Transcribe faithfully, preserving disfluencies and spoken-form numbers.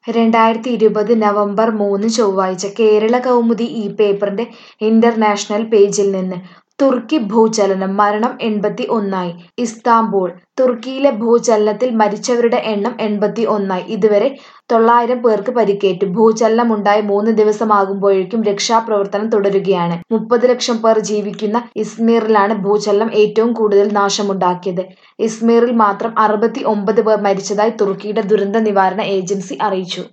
രണ്ടായിരത്തി ഇരുപത് നവംബർ മൂന്ന് ചൊവ്വാഴ്ച കേരള കൗമുദി ഈ പേപ്പറിന്റെ ഇന്റർനാഷണൽ പേജിൽ നിന്ന് തുർക്കി ഭൂചലനം മരണം എൺപത്തി ഒന്നായി. ഇസ്താംബൂൾ തുർക്കിയിലെ ഭൂചലനത്തിൽ മരിച്ചവരുടെ എണ്ണം എൺപത്തി ഒന്നായി. ഇതുവരെ തൊള്ളായിരം പേർക്ക് പരിക്കേറ്റു. ഭൂചലനമുണ്ടായ മൂന്ന് ദിവസമാകുമ്പോഴേക്കും രക്ഷാപ്രവർത്തനം തുടരുകയാണ്. മുപ്പത് ലക്ഷം പേർ ജീവിക്കുന്ന ഇസ്മീറിലാണ് ഭൂചലനം ഏറ്റവും കൂടുതൽ നാശമുണ്ടാക്കിയത്. ഇസ്മീറിൽ മാത്രം അറുപത്തി ഒമ്പത് പേർ മരിച്ചതായി തുർക്കിയുടെ ദുരന്ത നിവാരണ ഏജൻസി അറിയിച്ചു.